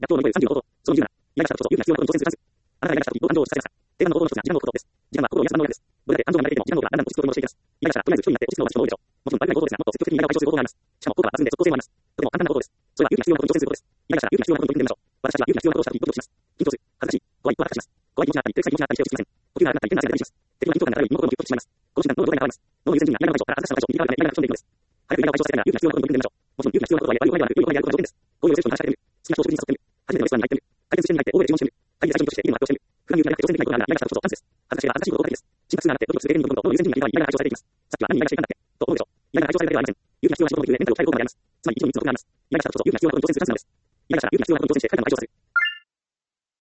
逆を乗り越える35こと、その20な、依頼者と有利な必要なことに挑戦するチャンス。あなたが依頼者と一方感情を示唆されました。定番の応答の一つが時間の応答です。時間は心を癒す万能薬です。どれだけ感情が流れていても時間の方がだんだんと落ち着くことにしていきます。依頼者はとりあえず一人になって落ち着くのが一つの多いでしょう。もちろんバグがない応答ですが、もっと積極的に依頼を解消する応答があります。しかも効果は抜群で即効性もあります。とても簡単な応答です。それは有利な必要なことに挑戦することです。依頼者が有利な必要なことに取り組んでみましょう。私たちは有利な必要なことをしたときにドキドキします。緊張する、恥ずかしい、怖いと発します。怖い気持ちがあったり、照れくさい気持ちがあったりして落ち着きません。呼吸が荒くなったり、変な汗が出てきます。適度な緊張感があるように身も心もギュッとしてしまいます。この瞬間、脳の動画に現れます。脳の優先順位が依頼の解消から恥ずかしさの解消、右側が依頼が解消していくのです。早く依頼を解消させたいなら有利な必要なことに取り組んでみましょう。もちろん有利な必要なことは良いことである、良いことである、良いことであることは条件です。こういうセッションに話しかけてみる。好きな人を食事に誘ってみる。初めてのレストランに入ってみる。回転寿司店に入って大声で注文してみる。会議で最初にとしていいのを発表してみる。普段勇気がなくて挑戦できないことがあるなら依頼者とチャンスです。恥ずかしいが恥ずかしいことばかりです。心拍数が上がってドキドキするレベルにどんどん脳の優先順位が依頼が解消されていきます。さっきは何に依頼がしていたんだっけと思うでしょう。依頼が解消されるだけではありません。有利な必要な仕事の給与でメンタルを変える効果があります。つまり一度に3つの効果があります。依頼者と有利な必要なことに挑戦するチャンスなのです。依頼者が有利な必要なことに挑戦して快感を解消する。